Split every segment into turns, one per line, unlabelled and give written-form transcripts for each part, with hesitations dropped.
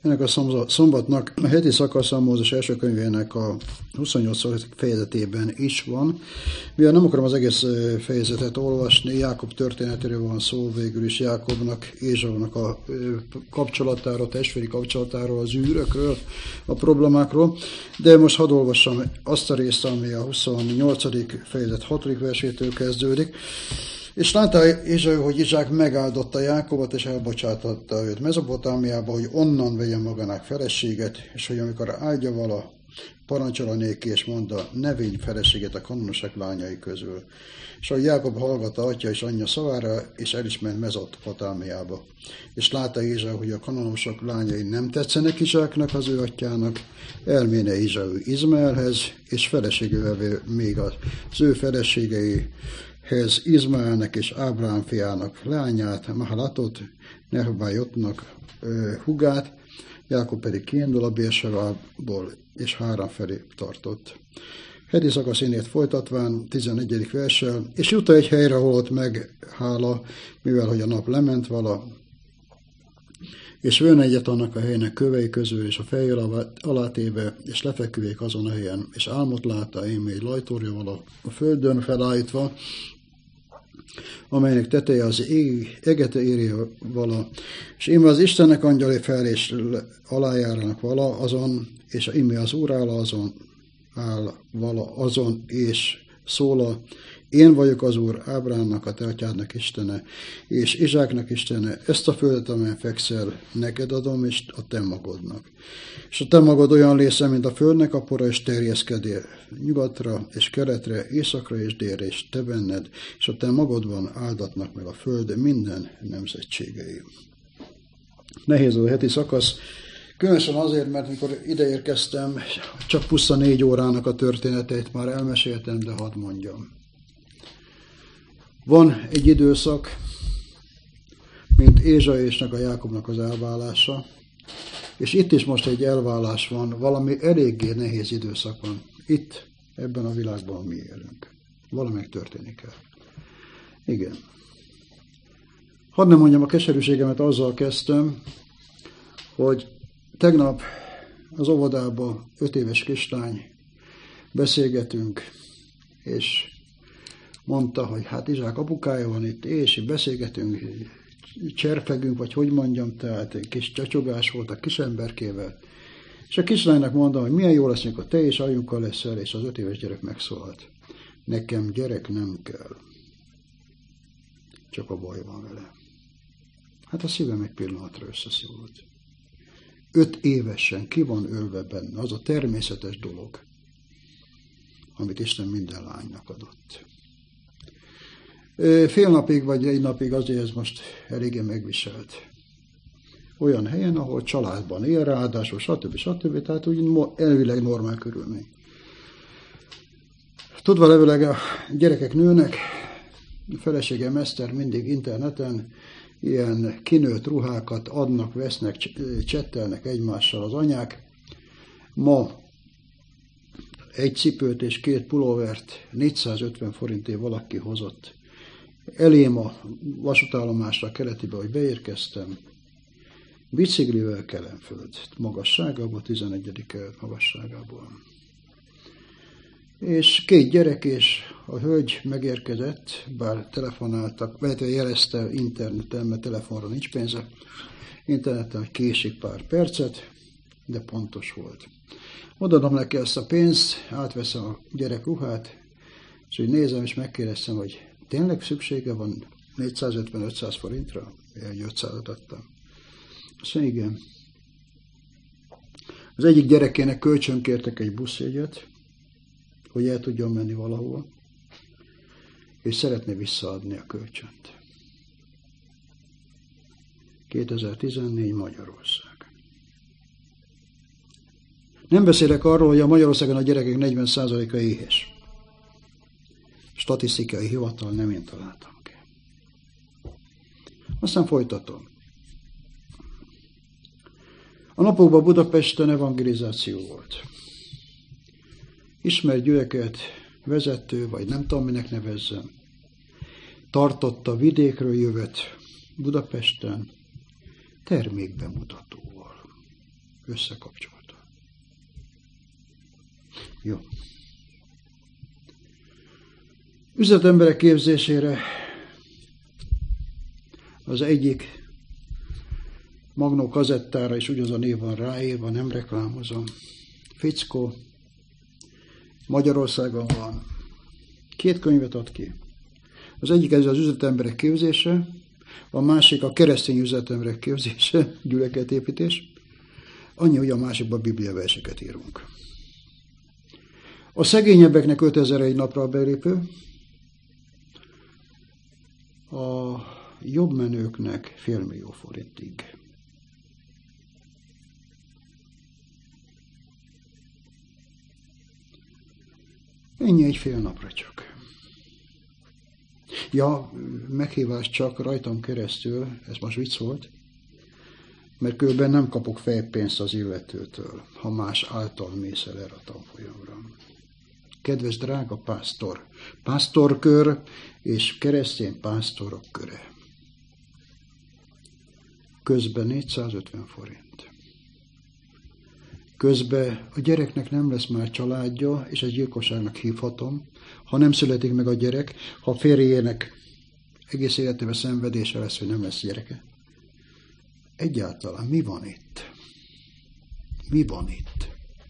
Ennek a szombatnak a heti szakasza Mózes első könyvének a 28. fejezetében is van. Mivel nem akarom az egész fejezetet olvasni, Jákob történetéről van szó, végül is Jákobnak, Ézsaunak a kapcsolatáról, testvéri kapcsolatáról, az űrökről, a problémákról, de most hadd olvassam azt a részt, ami a 28. fejezet 6. versétől kezdődik. És látta Ézsau, hogy Izsák megáldotta Jákobot, és elbocsátotta őt Mezopotámiába, hogy onnan vegye magának feleséget, és hogy amikor áldja vala, parancsol néki, és mondta, ne védj feleséget a kanonosok lányai közül. És ahogy Jákob hallgatta atya és anyja szavára, és el is ment Mezopotámiába. És látta Ézsau, hogy a kanonosok lányai nem tetszenek Izsáknak, az ő atyának, elméne Ézsau Izmaelhez, és feleségül még az ő feleségeihez Izmaelnek és Ábrám fiának leányát, Mahalatot, Nehbájotnak hugát, Jákob pedig kiindul a Bérsebából, és Hárán felé tartott. Heti szakasz énét folytatván, 11. verssel, és jut egy helyre, ahol ott meghála, mivel hogy a nap lement vala, és vőn egyet annak a helynek kövei közül, és a fejjel alátéve, és lefeküvék azon a helyen, és álmot látta, én még lajtórja vala a földön felállítva, amelynek teteje az égete érje vala, és íme az Istennek angyali fel, és alájárának vala azon, és íme az Úr áll vala azon, és szóla, én vagyok az Úr, Ábrámnak, a te atyádnak Istene, és Izsáknak Istene, ezt a földet, amelyen fekszel, neked adom, és a te magodnak. És a te magod olyan része, mint a földnek a pora, és terjeszkedél nyugatra, és keletre, északra és délre, és te benned, és a te magodban áldatnak meg a föld minden nemzetségei. Nehéz a heti szakasz, különösen azért, mert mikor ideérkeztem, csak puszta 4 órának a történeteit már elmeséltem, de hadd mondjam. Van egy időszak, mint Ézsau és a Jákobnak az elválása, és itt is most egy elválás van, valami eléggé nehéz időszak van. Itt, ebben a világban mi élünk. Valamelyik történik el. Igen. Hadd nem mondjam, a keserűségemet azzal kezdtem, hogy tegnap az óvodában 5 éves kislány beszélgetünk, és mondta, hogy hát Izsák apukája van itt, és beszélgetünk, cserpegünk, vagy hogy mondjam, tehát egy kis csacsogás volt a kis emberkével. És a kislánynak mondom, hogy milyen jó lesz, amikor te és anyunkkal leszel, és az 5 éves gyerek megszólalt. Nekem gyerek nem kell. Csak a baj van vele. Hát a szívem egy pillanatra összeszólalt. 5 évesen ki van ölve benne, az a természetes dolog, amit Isten minden lánynak adott. Fél napig vagy 1 napig azért ez most eléggé megviselt. Olyan helyen, ahol családban él, ráadásul stb. Tehát úgy elvileg normál körülmény. Tudva leveleg a gyerekek nőnek, a feleségem Eszter mindig interneten ilyen kinőtt ruhákat adnak, vesznek, csettelnek egymással az anyák. Ma egy cipőt és 2 pulóvert 450 forintért valaki hozott elém a vasútállomásra keletibe, hogy beérkeztem, biciklivel Kelenföld magasságából, 11. magasságából. És 2 gyerek, és a hölgy megérkezett, bár telefonáltak, vagy jelezte interneten, mert telefonra nincs pénze, interneten, hogy késik pár percet, de pontos volt. Odaadom neki ezt a pénzt, átveszem a gyerek ruhát, és úgy nézem, és megkérdeztem, hogy tényleg szüksége van 450-500 forintra? Egy 500-at adtam. Azt mondja, igen. Az egyik gyerekének kölcsönkértek egy buszjegyet, hogy el tudjon menni valahova, és szeretné visszaadni a kölcsönt. 2014 Magyarország. Nem beszélek arról, hogy a Magyarországon a gyerekek 40%-a éhes. Statisztikai hivatal, nem én találtam ki. Aztán folytatom. A napokban Budapesten evangelizáció volt. Ismert gyülekezet vezető, vagy nem tudom, minek nevezzem, tartotta vidékről jövet Budapesten termékbemutatóval. összekapcsolta. Jó. Üzletemberek képzésére az egyik Magnó kazettára is ugyanaz a név van ráírva, nem reklámozom. Fickó, Magyarországon van. 2 könyvet ad ki. Az egyik ez az üzletemberek képzése, a másik a keresztény üzletemberek képzése, gyülekezetépítés. Annyi, hogy a másikban bibliaverseket írunk. A szegényebbeknek 5000 egy napra a belépő, a jobb menőknek $500 000 Ennyi egy fél napra csak. Ja, meghívás csak rajtam keresztül, ez most vicc volt, mert különben nem kapok fejpénzt az illetőtől, ha más által mész el erre a tanfolyamra. Kedves drága pásztor, pásztorkör és keresztény pásztorok köre. Közben 450 forint. Közben a gyereknek nem lesz már családja, és egy gyilkosságnak hívhatom, ha nem születik meg a gyerek, ha a férjének egész életében szenvedése lesz, hogy nem lesz gyereke. Egyáltalán mi van itt? Mi van itt?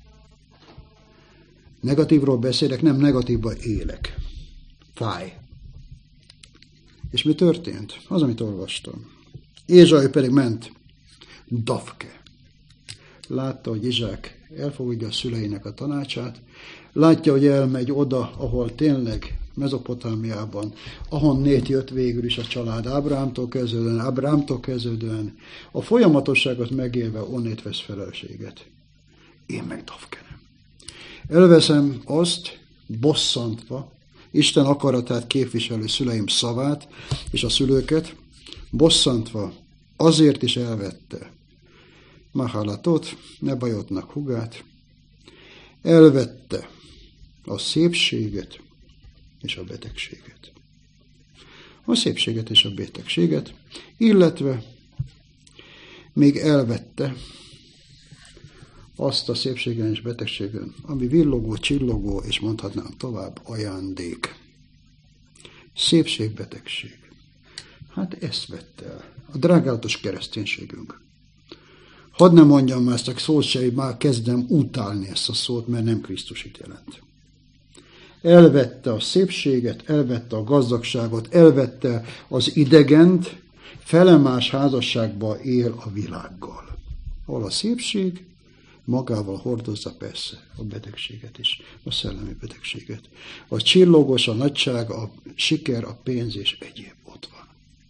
Negatívról beszélek, nem negatívban élek. Fáj. És mi történt? Az, amit olvastam. Ézsai pedig ment. Dafke. Látta, hogy Izsák elfogadja a szüleinek a tanácsát, látja, hogy elmegy oda, ahol tényleg Mezopotámiában, ahonnét jött végül is a család Ábrámtól kezdődően, a folyamatosságot megélve onnét vesz felelősséget. Én meg dafkenem. Elveszem azt, bosszantva, Isten akaratát képviselő szüleim szavát és a szülőket, bosszantva azért is elvette Mahalatot, Nebajotnak hugát, elvette a szépséget és a betegséget. A szépséget és a betegséget, illetve még elvette azt a szépségen és betegségen, ami villogó, csillogó, és mondhatnám tovább, ajándék. Szépség, betegség. Hát ezt vette el. A drágálatos kereszténységünk. Hadd ne mondjam már ezt a szót se, már kezdem utálni ezt a szót, mert nem Krisztusit jelent. Elvette a szépséget, elvette a gazdagságot, elvette az idegent, felemás házasságba él a világgal. Ahol a szépség magával hordozza persze a betegséget is, a szellemi betegséget. A csillogos, a nagyság, a siker, a pénz és egyéb ott van.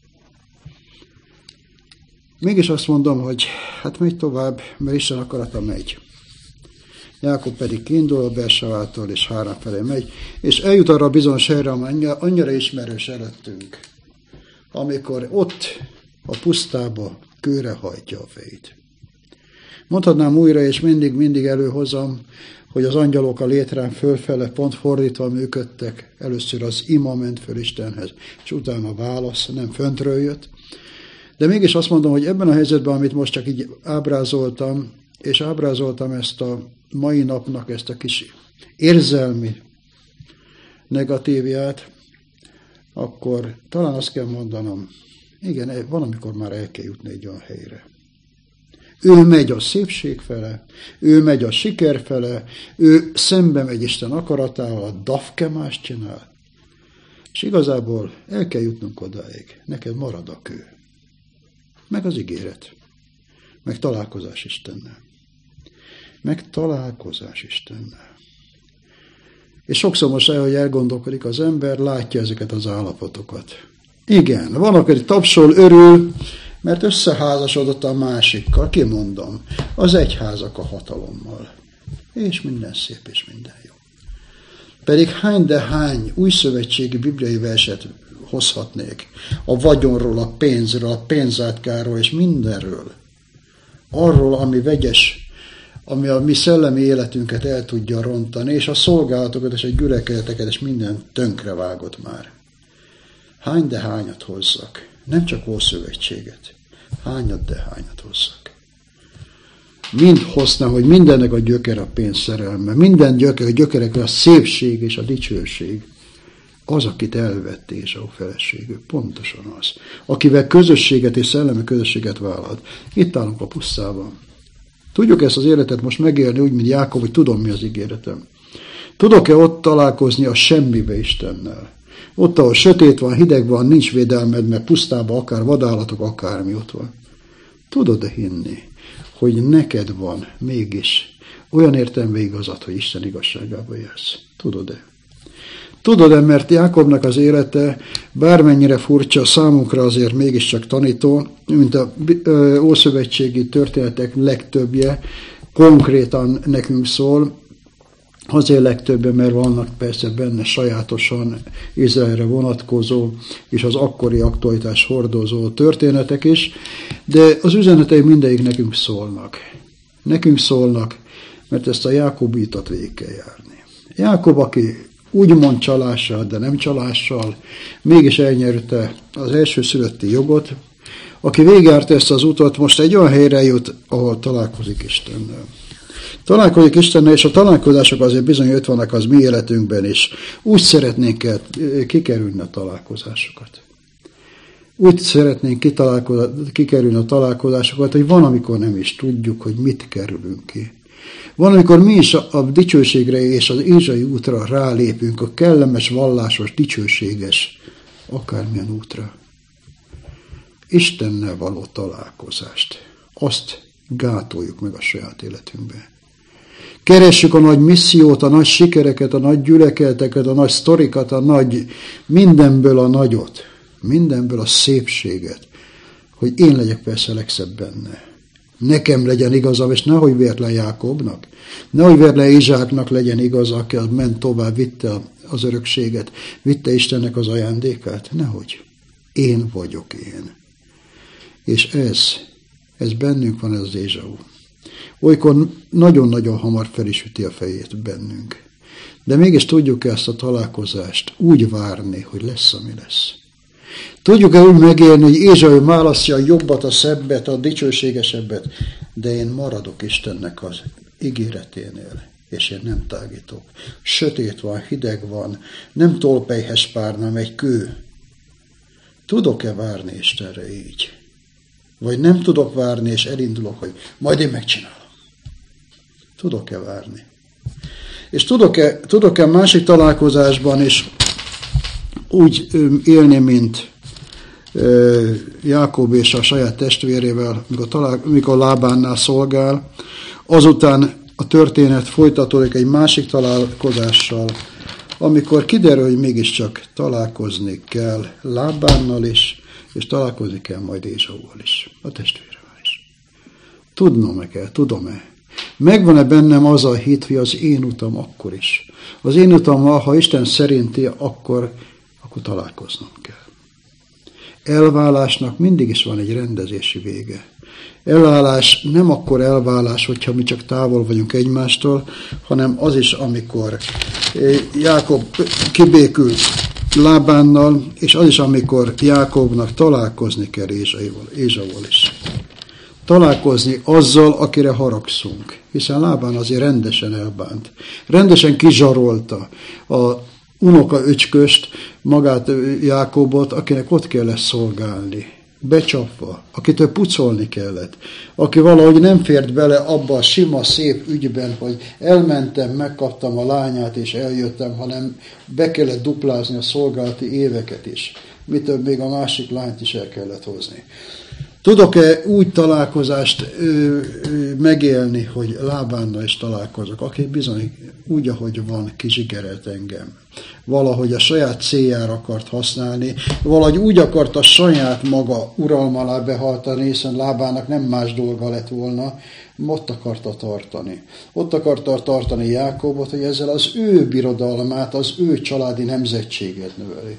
Mégis azt mondom, hogy hát megy tovább, mert Isten akarata megy. Jákob pedig kiindul a Bersavától, és Hárán felé megy, és eljut arra a bizonyos helyre, amely annyira ismerős előttünk, amikor ott a pusztába kőre hajtja a fejét. Mondhatnám újra, és mindig előhozom, hogy az angyalok a létrán fölfele pont fordítva működtek. Először az ima ment föl Istenhez, és utána a válasz, nem föntről jött. De mégis azt mondom, hogy ebben a helyzetben, amit most csak így ábrázoltam, és ábrázoltam ezt a mai napnak ezt a kis érzelmi negatívját, akkor talán azt kell mondanom, igen, van, amikor már el kell jutni egy olyan helyre. Ő megy a szépség fele, ő megy a siker fele, ő szembe megy Isten akaratával, a dafkemást csinál. És igazából el kell jutnunk odáig. Neked marad a kő. Meg az ígéret. Meg találkozás Istennel. Meg találkozás Istennel. És sokszor most hogy elgondolkodik az ember, látja ezeket az állapotokat. Igen, van, aki tapsol, örül, mert összeházasodott a másikkal, kimondom, az egyházak a hatalommal. És minden szép, és minden jó. Pedig hány de hány újszövetségi bibliai verset hozhatnék a vagyonról, a pénzről, a pénzátkáról, és mindenről. Arról, ami vegyes, ami a mi szellemi életünket el tudja rontani, és a szolgálatokat, és a gyülekezeteket, és minden tönkrevágott már. Hány de hányat hozzak. Nem csak Ószövetséget. Hányat de hányat hozzak. mind hozna, hogy mindennek a gyökere a pénz szerelme, minden gyökerekre a szépség és a dicsőség. Az, akit elvett Ézsau feleségül, pontosan az, akivel közösséget és szellemi közösséget vállalt. Itt állunk a pusztában. Tudjuk ezt az életet most megélni úgy, mint Jákob, hogy tudom, mi az ígéretem. Tudok-e ott találkozni a semmibe Istennel? Ott, ahol sötét van, hideg van, nincs védelmed, mert pusztában akár vadállatok, akármi ott van. Tudod-e hinni, hogy neked van mégis olyan értelme igazad, hogy Isten igazságába élsz? Tudod-e? Tudod-e, mert Jákobnak az élete bármennyire furcsa, számunkra azért mégiscsak tanító, mint a ószövetségi történetek legtöbbje, konkrétan nekünk szól, azért legtöbben, mert vannak persze benne sajátosan Izraelre vonatkozó és az akkori aktualitás hordozó történetek is, de az üzenetei mindegyik nekünk szólnak. Nekünk szólnak, mert ezt a Jákob utat végig kell járni. Jákob, aki úgymond csalással, de nem csalással, mégis elnyerte az elsőszülötti jogot, aki végigjárta ezt az utat, most egy olyan helyre jut, ahol találkozik Istennel. Találkozik Istennel, és a találkozások azért bizony ott vannak az mi életünkben is. Úgy szeretnénk kikerülni a találkozásokat. Úgy szeretnénk kikerülni a találkozásokat, hogy van, amikor nem is tudjuk, hogy mit kerülünk ki. Van, amikor mi is a dicsőségre és az ézsai útra rálépünk, a kellemes, vallásos, dicsőséges, akármilyen útra. Istennel való találkozást. Azt gátoljuk meg a saját életünkben. Keressük a nagy missziót, a nagy sikereket, a nagy gyülekezeteket, a nagy sztorikat, a nagy mindenből a nagyot, mindenből a szépséget, hogy én legyek persze legszebb benne. Nekem legyen igazam, és nehogy véletlen Jákobnak, nehogy véletlen Izsáknak legyen igaza, aki ment tovább, vitte az örökséget, vitte Istennek az ajándékát. Nehogy. Én vagyok én. És ez bennünk van, ez az Ézsau. Olykor nagyon-nagyon hamar fel is üti a fejét bennünk. De mégis tudjuk ezt a találkozást úgy várni, hogy lesz, ami lesz. Tudjuk-e úgy megélni, hogy Ézsau választja a jobbat, a szebbet, a dicsőségesebbet, de én maradok Istennek az ígéreténél, és én nem tágítok. Sötét van, hideg van, nem tolpelyhes párna, egy kő. Tudok-e várni Istenre így? Vagy nem tudok várni, és elindulok, hogy majd én megcsinálom. Tudok-e várni? És tudok-e másik találkozásban is úgy élni, mint Jákob és a saját testvérével, mikor Lábánnál szolgál, azután a történet folytatódik egy másik találkozással, amikor kiderül, hogy mégiscsak találkozni kell Lábánnal is, és találkozni kell majd Ézsauval is, a testvérevel is. Tudom-e? Megvan-e bennem az a hit, hogy az én utam akkor is? Az én utammal, ha Isten szerinti, akkor találkoznom kell. Elválásnak mindig is van egy rendezési vége. Elválás nem akkor elválás, hogyha mi csak távol vagyunk egymástól, hanem az is, amikor Jákob kibékül Lábánnal, és az is, amikor Jákobnak találkozni kell Ézsauval is. Találkozni azzal, akire haragszunk, hiszen Lábán azért rendesen elbánt. Rendesen kizsarolta a unoka öcsköst, magát Jákobot, akinek ott kellett szolgálni, becsapva, akitől pucolni kellett, aki valahogy nem fért bele abba a sima, szép ügyben, hogy elmentem, megkaptam a lányát és eljöttem, hanem be kellett duplázni a szolgálati éveket is. Mi több, még a másik lányt is el kellett hozni. Tudok-e úgy találkozást megélni, hogy Lábánnal is találkozok, aki bizony úgy, ahogy van, kizsigerelt engem. Valahogy a saját céljára akart használni, valahogy úgy akart a saját maga uralma alá behajtani, hiszen Lábánnak nem más dolga lett volna, ott akarta tartani. Ott akarta tartani Jákobot, hogy ezzel az ő birodalmát, az ő családi nemzetséget növeli.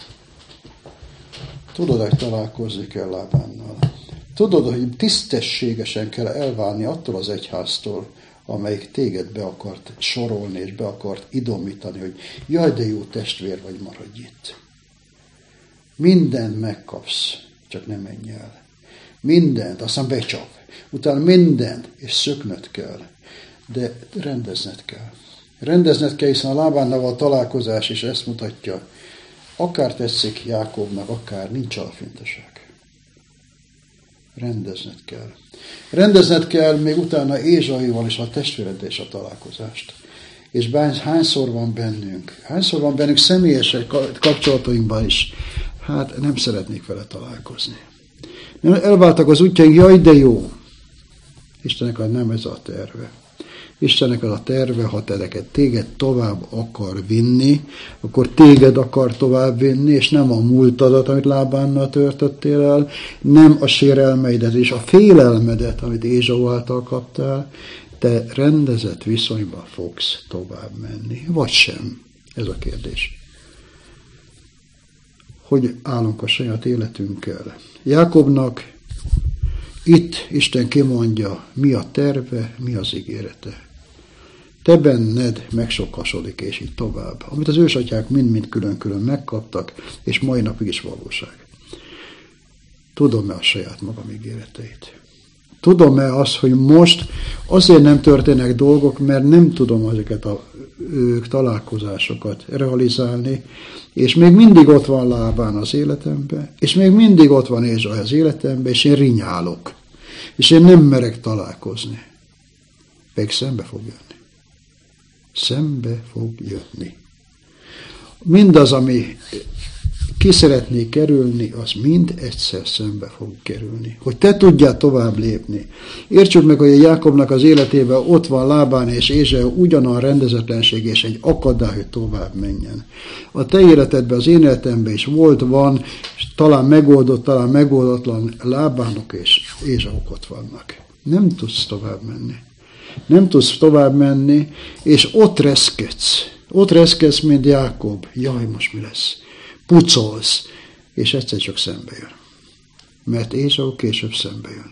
Tudod, hogy találkozni kell Lábánnal. Tudod, hogy tisztességesen kell elválni attól az egyháztól, amelyik téged be akart sorolni, és be akart idomítani, hogy jaj, de jó testvér vagy, maradj itt. Mindent megkapsz, csak nem menj el. Mindent, aztán becsap. Utána mindent, és szöknöd kell. De rendezned kell. Rendezned kell, hiszen a Lábánnal a találkozás is ezt mutatja. Akár tetszik Jákobnak, akár nincs alfintaság. Rendezned kell. Rendezned kell még utána Ézsaival és a testvéreddel is a találkozást. És hányszor van bennünk személyes kapcsolatainkban is, hát nem szeretnék vele találkozni. Elváltak az útjaink, jaj, de jó. Istennek nem ez a terve. Istennek az a terve, ha téged tovább akar vinni, akkor téged akar tovább vinni, és nem a múltadat, amit Lábánnal törtöttél el, nem a sérelmeidet és a félelmedet, amit Ézsau által kaptál, te rendezett viszonyba fogsz tovább menni, vagy sem? Ez a kérdés. Hogy állunk a saját életünkkel? Jákobnak itt Isten kimondja, mi a terve, mi az ígérete. Te benned megsokasodik, és így tovább. Amit az ősatyák mind-mind külön-külön megkaptak, és mai napig is valóság. Tudom-e a saját magam ígéreteit? Tudom-e azt, hogy most azért nem történnek dolgok, mert nem tudom ezeket a találkozásokat realizálni, és még mindig ott van Lábán az életemben, és még mindig ott van Ézsai az életemben, és én rinyálok, és én nem merek találkozni. Pedig szembe fog jönni. Szembe fog jönni. Mindaz, ami ki szeretnék kerülni, az mind egyszer szembe fog kerülni. Hogy te tudjál tovább lépni. Értsük meg, hogy a Jákobnak az életében ott van Lábán és Ézsau ugyanolyan rendezetlenség és egy akadály, hogy tovább menjen. A te életedben, az én életemben is van, talán megoldott, talán megoldatlan Lábánok és Ézsauk ott vannak. Nem tudsz tovább menni. Nem tudsz tovább menni, és ott reszkedsz. Ott reszkedsz, mint Jákob. Jaj, most mi lesz? Pucolsz, és egyszer csak szembe jön. Mert Ézsau később szembe jön.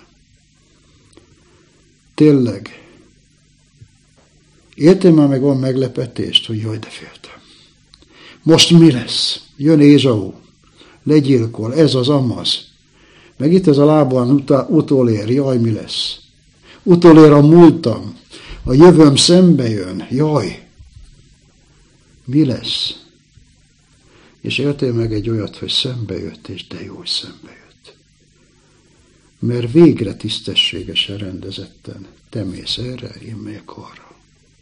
Tényleg. Értem már meg van meglepetést, hogy jaj, de féltem. Most mi lesz? Jön Ézsau, legyilkol, ez az amaz. Meg itt ez a Lábán utolér, jaj, mi lesz? Utolér a múltam, a jövőm szembe jön, jaj. Mi lesz? És éltél meg egy olyat, hogy szembe jött, és de jó, hogy szembe jött. Mert végre tisztességesen rendezetten te mész erre, én megyek arra.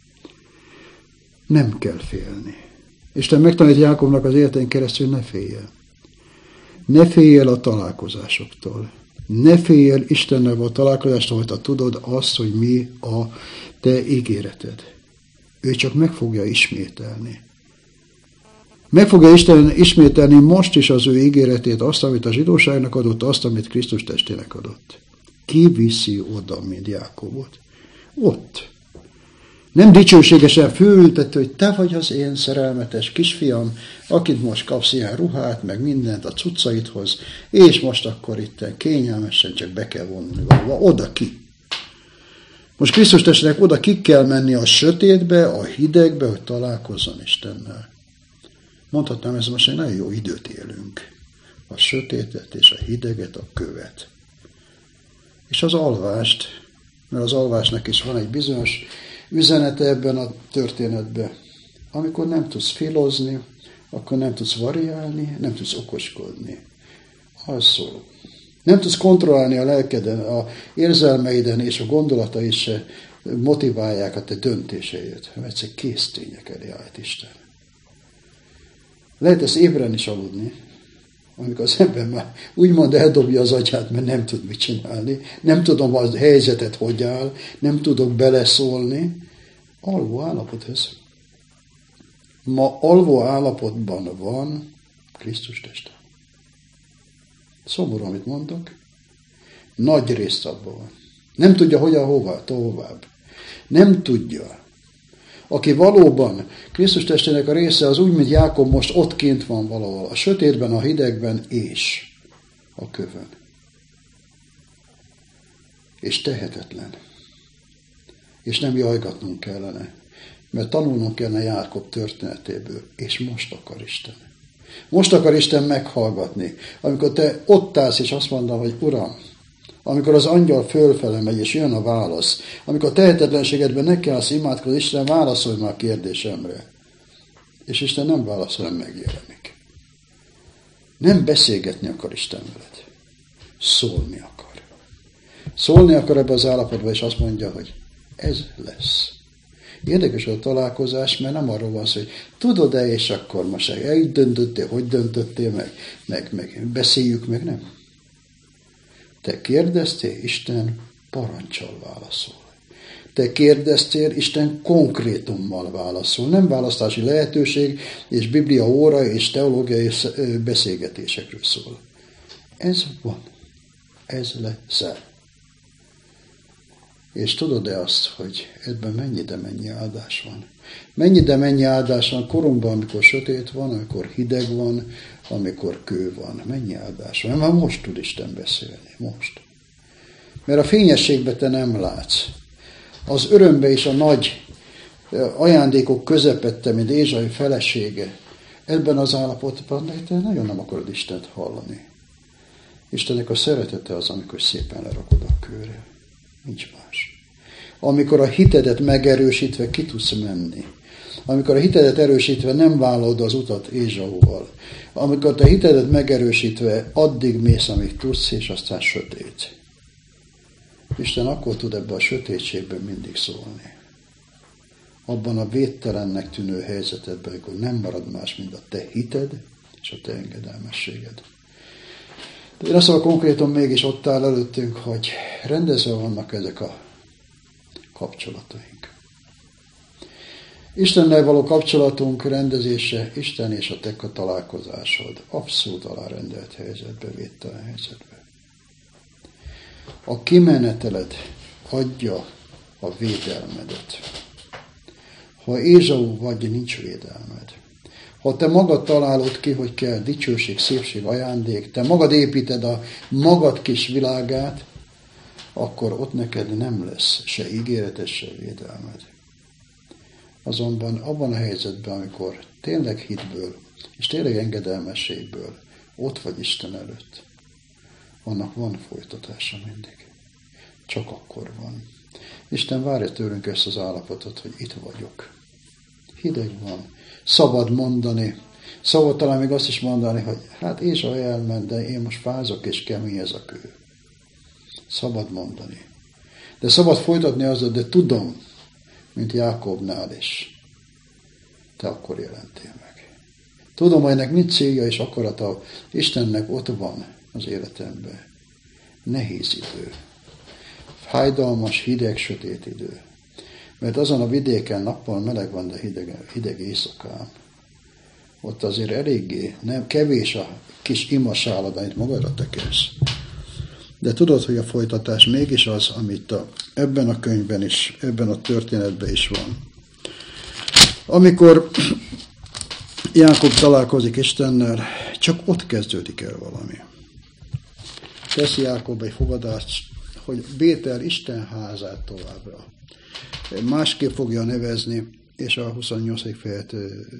Nem kell félni. Isten megtanít Jákobnak az életén keresztül, ne féljen. Ne félj a találkozásoktól. Ne félj Istennel a találkozástól, hogy te tudod azt, hogy mi a te ígéreted. Ő csak meg fogja ismételni. Meg fogja Isten ismételni most is az ő ígéretét, azt, amit a zsidóságnak adott, azt, amit Krisztus testének adott. Ki viszi oda, mint Jákobot? Ott. Nem dicsőségesen fölültető, hogy te vagy az én szerelmetes kisfiam, akit most kapsz ilyen ruhát, meg mindent a cuccaidhoz, és most akkor itt kényelmesen csak be kell vonni valahova. Oda ki. Most Krisztus testének oda ki kell menni a sötétbe, a hidegbe, hogy találkozzon Istennel. Mondhatnám, ez most egy nagyon jó időt élünk. A sötétet és a hideget, a követ. És az alvást, mert az alvásnak is van egy bizonyos üzenete ebben a történetben. Amikor nem tudsz filozni, akkor nem tudsz variálni, nem tudsz okoskodni. Az szól. Nem tudsz kontrollálni a lelkeden, a érzelmeiden és a gondolataid se motiválják a te döntéseidet. Mert egyszer kész tények elé állt Isten. Lehet ezt ébren is aludni, amikor az ember már úgymond eldobja az agyát, mert nem tud mit csinálni, nem tudom a helyzetet hogy áll, nem tudok beleszólni. Alvó állapot ez. Ma alvó állapotban van Krisztus teste. Szomorú, amit mondok. Nagy részt abban van. Nem tudja, hogyan, hova, tovább. Nem tudja. Aki valóban Krisztus testének a része, az úgy, mint Jákob most ott kint van valahol, a sötétben, a hidegben és a kövön. És tehetetlen. És nem jajgatnunk kellene, mert tanulnunk kellene Jákob történetéből, és most akar Isten. Most akar Isten meghallgatni, amikor te ott állsz, és azt mondod, hogy Uram, Amikor az angyal fölfele megy, és jön a válasz. Amikor a tehetetlenségedben ne kellsz imádkozni, Isten válaszolj már a kérdésemre. És Isten nem válaszol, hanem megjelenik. Nem beszélgetni akar Isten veled. Szólni akar. Szólni akar ebbe az állapotba, és azt mondja, hogy ez lesz. Érdekes a találkozás, mert nem arról van szó, hogy tudod-e, és akkor most így döntöttél, hogy döntöttél, meg beszéljük meg, nem. Te kérdeztél, Isten parancsal válaszol. Te kérdeztél, Isten konkrétummal válaszol. Nem választási lehetőség, és biblia óra, és teológiai beszélgetésekről szól. Ez van. Ez lesz. És tudod-e azt, hogy ebben mennyi áldás van? Mennyi áldás van korunkban, amikor sötét van, amikor hideg van, amikor kő van. Mennyi áldás van? Már most tud Isten beszélni. Most. Mert a fényességbe te nem látsz. Az örömbe és a nagy ajándékok közepette, mint Ézsai felesége, ebben az állapotban te nagyon nem akarod Istent hallani. Istennek a szeretete az, amikor szépen lerakod a kőre. Nincs más. Amikor a hitedet megerősítve ki tudsz menni. Amikor a hitedet erősítve nem vállalod az utat Ézsauval. Amikor a hitedet megerősítve addig mész, amíg tudsz, és aztán sötét. Isten akkor tud ebbe a sötétségben mindig szólni. Abban a védtelennek tűnő helyzetedben, amikor nem marad más, mint a te hited és a te engedelmességed. De én azt mondom, konkrétan mégis ott áll előttünk, hogy rendezve vannak ezek a kapcsolataink. Istennel való kapcsolatunk rendezése, Isten és a te találkozásod abszolút alárendelt helyzetbe, védtelen helyzetbe. A kimeneteled adja a védelmedet. Ha Ézsau vagy, nincs védelmed. Ha te magad találod ki, hogy kell dicsőség, szépség, ajándék, te magad építed a magad kis világát, akkor ott neked nem lesz se ígéretes, se védelmed. Azonban abban a helyzetben, amikor tényleg hitből, és tényleg engedelmességből ott vagy Isten előtt, annak van folytatása mindig. Csak akkor van. Isten várja tőlünk ezt az állapotot, hogy itt vagyok. Hideg van. Szabad mondani. Szabad talán még azt is mondani, hogy hát Ézsau elment, de én most fázok, és kemény ez a kő. Szabad mondani. De szabad folytatni azzal, de tudom, mint Jákobnál is. Te akkor jelentél meg. Tudom, hogy ennek nincs célja és akarata. Istennek ott van az életemben. Nehéz idő. Fájdalmas, hideg, sötét idő. Mert azon a vidéken nappal meleg van, de hideg éjszakán. Ott azért eléggé, nem kevés a kis imasálad, amit magadra tekersz. De tudod, hogy a folytatás mégis az, amit ebben a könyvben is, ebben a történetben is van. Amikor Jákob találkozik Istennel, csak ott kezdődik el valami. Teszi Jákob egy fogadást, hogy Bétel Isten házát továbbra. Másképp fogja nevezni, és a 28. fejet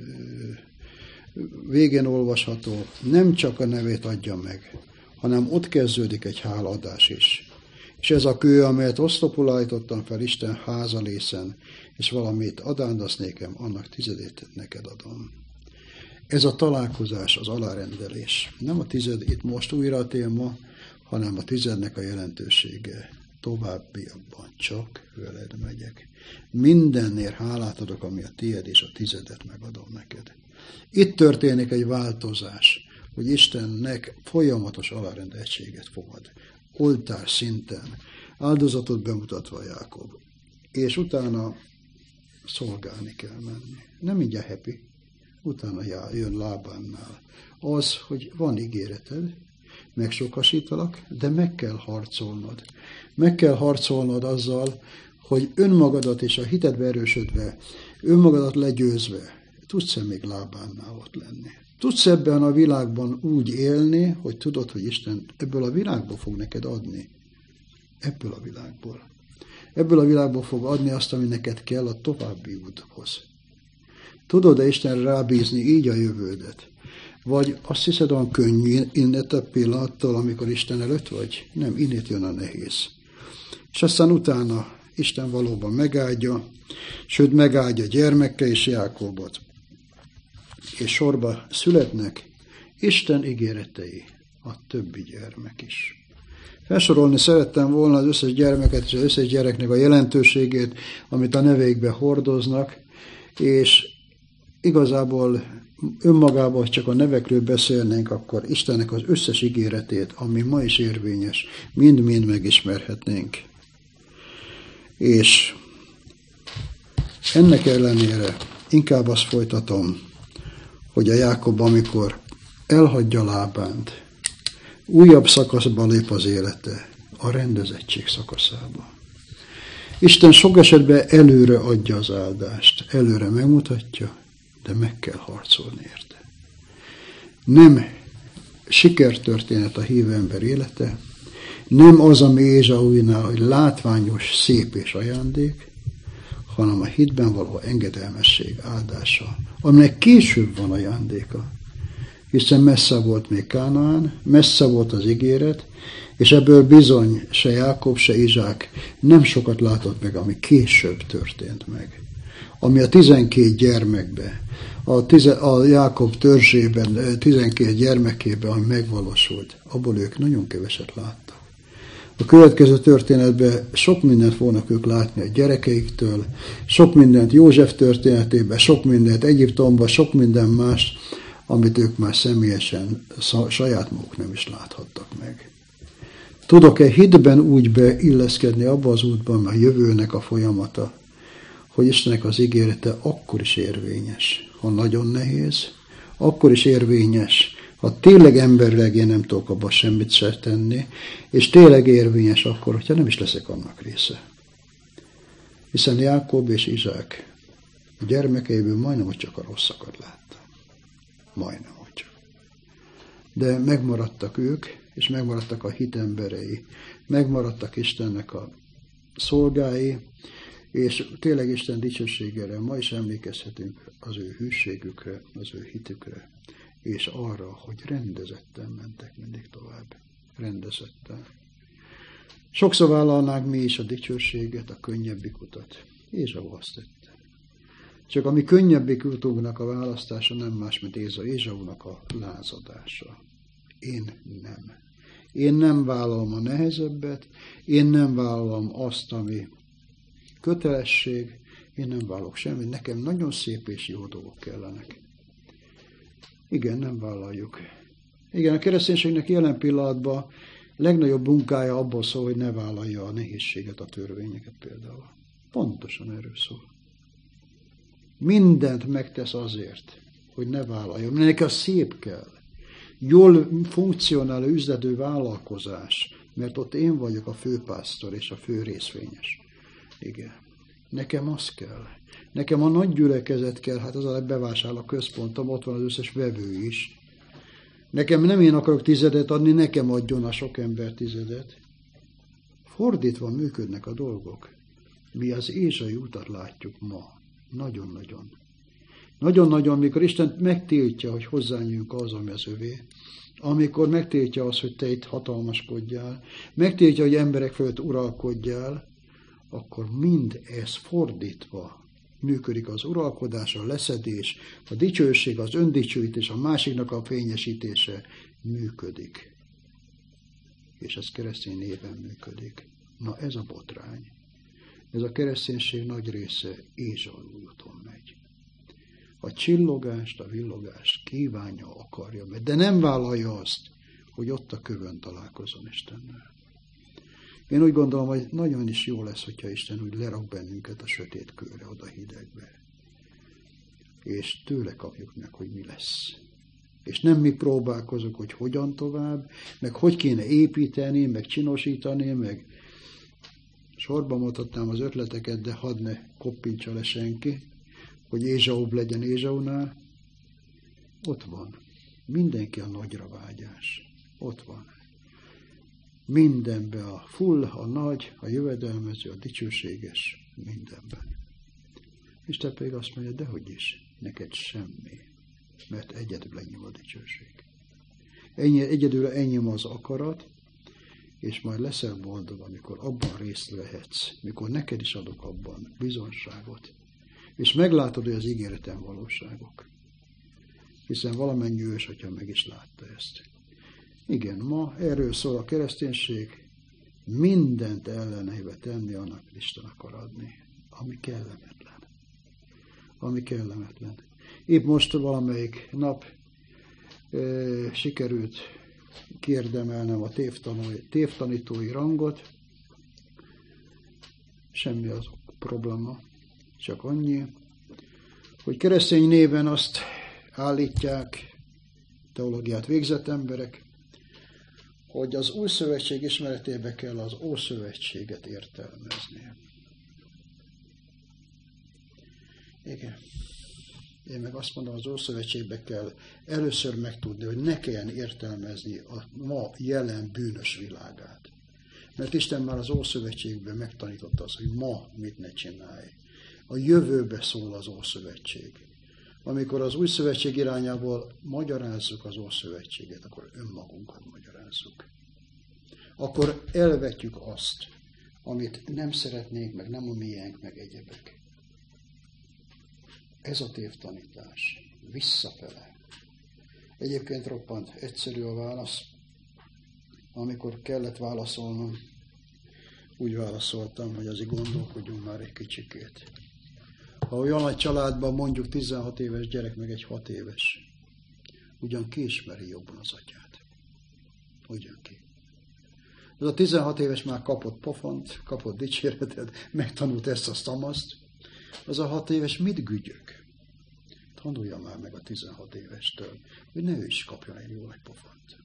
végén olvasható, nem csak a nevét adja meg, hanem ott kezdődik egy hálaadás is. És ez a kő, amelyet oszlopul állítottam fel Isten házalészen, és valamit adándasz nékem, annak 10 neked adom. Ez a találkozás, az alárendelés. Nem a 10 itt most újra a téma, hanem a 10-nek a jelentősége. Továbbiakban csak veled megyek. Mindennél hálát adok, ami a tiéd, és a 10 megadom neked. Itt történik egy változás, hogy Istennek folyamatos alárendeltséget fogad. Oltár szinten, áldozatot bemutatva Jákob. És utána szolgálni kell menni. Nem mindjárt happy. Utána jön Lábánnál. Az, hogy van ígéreted, megsokasítalak, de meg kell harcolnod. Meg kell harcolnod azzal, hogy önmagadat és a hitedbe erősödve, önmagadat legyőzve, tudsz-e még Lábánnál ott lenni? Tudsz ebben a világban úgy élni, hogy tudod, hogy Isten ebből a világból fog neked adni. Ebből a világból. Ebből a világból fog adni azt, ami neked kell a további úthoz. Tudod-e Isten rábízni így a jövődet? Vagy azt hiszed, olyan könnyű innét a pillanattól, amikor Isten előtt vagy? Nem, innét jön a nehéz. És aztán utána Isten valóban megáldja, sőt megáldja gyermekkel és Jákobot. És sorba születnek Isten ígéretei, a többi gyermek is. Felsorolni szerettem volna az összes gyermeket és az összes gyereknek a jelentőségét, amit a neveikbe hordoznak, és igazából önmagában csak a nevekről beszélnénk, akkor Istennek az összes ígéretét, ami ma is érvényes, mind-mind megismerhetnénk. És ennek ellenére inkább azt folytatom, hogy a Jákob, amikor elhagyja Lábánt, újabb szakaszba lép az élete, a rendezettség szakaszába. Isten sok esetben előre adja az áldást, előre megmutatja, de meg kell harcolni érte. Nem sikertörténet a hívő ember élete, nem az, ami Ézsaúnál, hogy látványos, szép és ajándék, hanem a hitben való engedelmesség áldása, aminek később van ajándéka. Hiszen messze volt még Kánaán, messze volt az ígéret, és ebből bizony se Jákob, se Izsák nem sokat látott meg, ami később történt meg. Ami a 12 gyermekben, a Jákob törzsében, 12 gyermekében, ami megvalósult, abból ők nagyon keveset láttak. A következő történetben sok mindent fognak ők látni a gyerekeiktől, sok mindent József történetében, sok mindent Egyiptomban, sok minden más, amit ők már személyesen saját maguk nem is láthattak meg. Tudok-e hitben úgy beilleszkedni abba az útban, a jövőnek a folyamata, hogy Istennek az ígérete akkor is érvényes, ha nagyon nehéz, akkor is érvényes, ha tényleg emberileg én nem tudok abban semmit se tenni, és tényleg érvényes akkor, hogyha nem is leszek annak része. Hiszen Jákob és Izsák a gyermekeiből majdnem, hogy csak a rosszakat látta. Majdnem, hogy csak. De megmaradtak ők, és megmaradtak a hitemberei, megmaradtak Istennek a szolgái, és tényleg Isten dicsőségére ma is emlékezhetünk az ő hűségükre, az ő hitükre, és arra, hogy rendezetten mentek mindig tovább. Rendezetten. Sokszor vállalnánk mi is a dicsőséget, a könnyebbik utat. Ézsau azt tette. Csak a mi könnyebbik utunknak a választása nem más, mint Ézsaunak a lázadása. Én nem. Én nem vállalom a nehezebbet, én nem vállalom azt, ami kötelesség, én nem vállalok semmit, nekem nagyon szép és jó dolgok kellenek. Igen, nem vállaljuk. Igen, a kereszténységnek jelen pillanatban legnagyobb munkája abból szól, hogy ne vállalja a nehézséget, a törvényeket például. Pontosan erről szól. Mindent megtesz azért, hogy ne vállalja. Neki a szép kell. Jól funkcionáló üzlető vállalkozás, mert ott én vagyok a főpásztor és a fő részvényes. Igen. Nekem az kell. Nekem a nagy gyülekezet kell, hát az a bevásárló központom, ott van az összes vevő is. Nekem nem én akarok 10 adni, nekem adjon a sok ember 10. Fordítva működnek a dolgok. Mi az Ézsai utat látjuk ma. Nagyon-nagyon. Nagyon-nagyon, mikor Isten megtiltja, hogy hozzányúljunk az, ami az övé, amikor megtiltja azt, hogy te itt hatalmaskodjál, megtiltja, hogy emberek fölött uralkodjál, akkor mind ez fordítva működik az uralkodás, a leszedés, a dicsőség, az öndicsőítés, a másiknak a fényesítése működik. És ez keresztény néven működik. Na ez a botrány. Ez a kereszténység nagy része Ézsai úton megy. A csillogást, a villogást kívánja, akarja, de nem vállalja azt, hogy ott a kövön találkozom Istennel. Én úgy gondolom, hogy nagyon is jó lesz, hogyha Isten úgy lerak bennünket a sötét kőre, oda hidegbe. És tőle kapjuk meg, hogy mi lesz. És nem mi próbálkozunk, hogy hogyan tovább, meg hogy kéne építeni, meg csinosítani, meg sorba mutatnám az ötleteket, de hadd ne koppintsa le senki, hogy Ézsaub legyen Ézsaunál. Ott van. Mindenki a nagyra vágyás. Ott van. Mindenben a full, a nagy, a jövedelmező, a dicsőséges, mindenben. És te pedig azt mondja, dehogy is, neked semmi. mert egyedül enyém a dicsőség. Egyedül enyém az akarat, és majd leszel boldog, amikor abban részt vehetsz, mikor neked is adok abban bizonságot, és meglátod, hogy az ígéretem valóságok. Hiszen valamennyi ősatya meg is látta ezt. Igen, ma erről szól a kereszténység, mindent ellenébe tenni annak, hogy Isten akar adni, ami kellemetlen. Ami kellemetlen. Épp most valamelyik nap sikerült kiérdemelnem a tévtanítói rangot. Semmi az probléma, csak annyi, hogy keresztény néven azt állítják, teológiát végzett emberek, hogy az új szövetség ismeretébe kell az Ószövetséget értelmezni. Igen. Én meg azt mondom, az Ószövetségbe kell először megtudni, hogy ne kelljen értelmezni a ma jelen bűnös világát. Mert Isten már az Ószövetségben megtanította azt, hogy ma mit ne csinálj. A jövőbe szól az Ószövetség. Amikor az Új Szövetség irányából magyarázzuk az Ószövetséget, akkor önmagunkat magyarázzuk. Akkor elvetjük azt, amit nem szeretnénk, meg nem a miénk, meg egyebek. Ez a tévtanítás. Visszafele. Egyébként roppant egyszerű a válasz. Amikor kellett válaszolnom, úgy válaszoltam, hogy azért gondolkodjunk már egy kicsikét. Ha olyan nagy családban mondjuk 16 éves gyerek, meg egy 6 éves, ugyan ki ismeri jobban az atyát? Ugyan ki? Az a 16 éves már kapott pofont, kapott dicséretet, megtanult ezt a azt. Az a 6 éves mit gügyök? Tanulja már meg a 16 évestől, hogy ne ő is kapjon egy jó nagy pofont.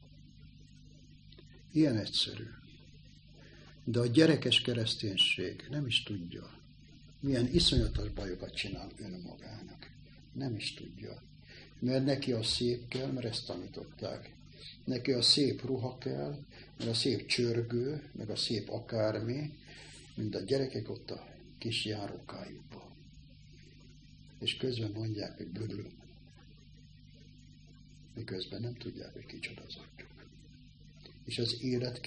Ilyen egyszerű. De a gyerekes kereszténység nem is tudja, milyen iszonyatos bajokat csinál önmagának. Nem is tudja. Mert neki a szép kell, mert ezt tanították. Neki a szép ruha kell, meg a szép csörgő, meg a szép akármi, mint a gyerekek ott a kis járókájukban. És közben mondják, hogy bödül. Miközben nem tudják, hogy kicsoda az atyuk. És az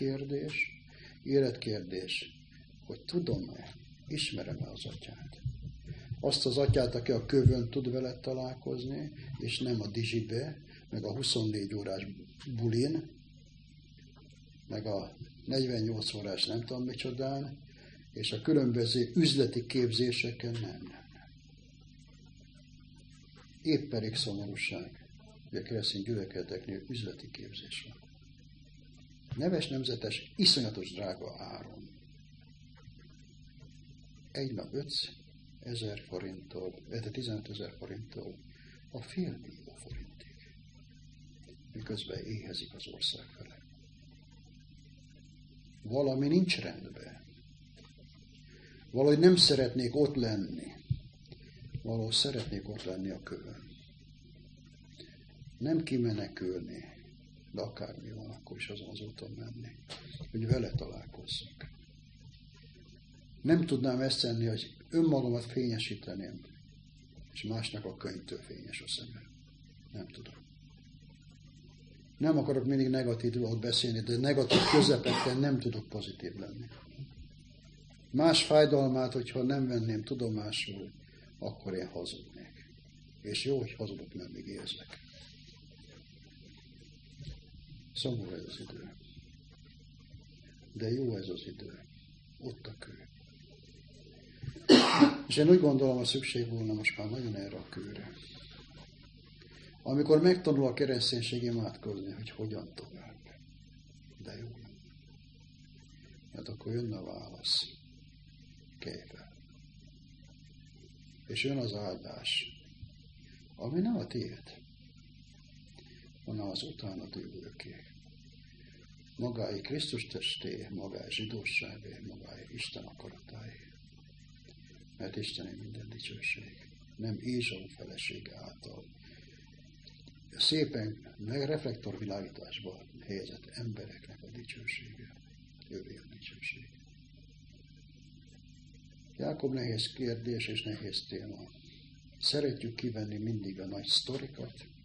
életkérdés, hogy tudom-e, ismerem-e az atyát. Azt az atyát, aki a kövön tud veled találkozni, és nem a dizsibe, meg a 24 órás bulin, meg a 48 órás nem tudom micsodán, és a különböző üzleti képzéseken nem. Épp pedig szomorúság, hogy a keresztény gyülekezeteknél üzleti képzés van. Neves nemzetes, iszonyatos drága áron. Egy nap 5 000 forinttól, 15 000 forinttól a $500 000 forintig. Miközben éhezik az ország fele. Valami nincs rendben. Valahogy nem szeretnék ott lenni. Valahogy szeretnék ott lenni a kövön. Nem kimenekülni, de akármi van, akkor is azon az úton menni, hogy vele találkozzak. Nem tudnám ezt tenni, hogy önmagamat fényesíteném, és másnak a könyvtől fényes a szeme. Nem tudom. Nem akarok mindig negatívot beszélni, de negatív közepette nem tudok pozitív lenni. Más fájdalmát, hogyha nem venném tudomásul, akkor én hazudnék. És jó, hogy hazudok, mert még érzek. Szomorú ez az idő. De jó ez az idő. Ott a kő. És én úgy gondolom, hogy szükség volna most már nagyon erre a kőre. Amikor megtanul a kereszténység imádkozni, hogy hogyan tovább. De jó. Mert akkor jönne a válasz. Kelj fel. És jön az áldás, ami nem a tiéd, hanem az utána jövőké. Magáé Krisztus testé, magáé zsidóságé, magáé Isten akaratáé. Mert Istené minden dicsőség, nem Ézsau felesége által. Szépen reflektorvilágításba helyezett embereknek a dicsősége, ővé a dicsőség. Jákob nehéz kérdés és nehéz téma. Szeretjük kivenni mindig a nagy sztorikat,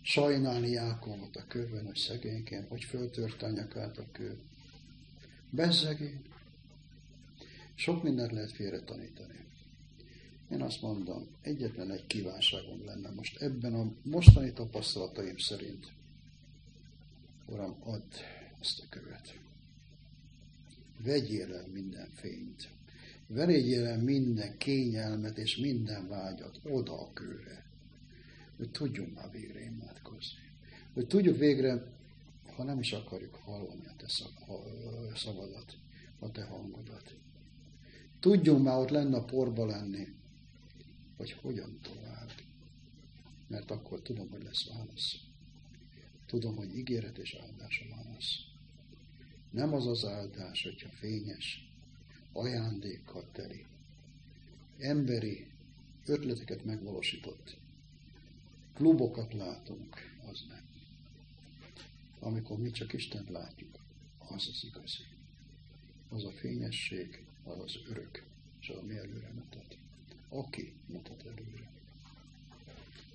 sajnálni Jákobot a kőben, hogy szegényként, hogy föltörte a nyakát a kő. Bezzegény. Sok mindent lehet félre tanítani. Én azt mondom, egyetlen egy kívánságom lenne most ebben a mostani tapasztalataim szerint. Uram, add azt a követ. Vegyél el minden fényt. Vegyél el minden kényelmet és minden vágyat oda a kőre. Hogy tudjunk már végre imádkozni. Hogy tudjuk végre, ha nem is akarjuk hallani a te szavadat, a te hangodat. Tudjunk már ott lenne a porba lenni, hogy hogyan tovább. Mert akkor tudom, hogy lesz válasz. Tudom, hogy ígéret és áldás a válasz. Nem az az áldás, hogyha fényes, ajándékkal teli, emberi ötleteket megvalósított, klubokat látunk, az nem. Amikor mi csak Istent látjuk, az az igazi. Az a fényesség, az az örök, és az, ami előre mutat. Aki mutat előre.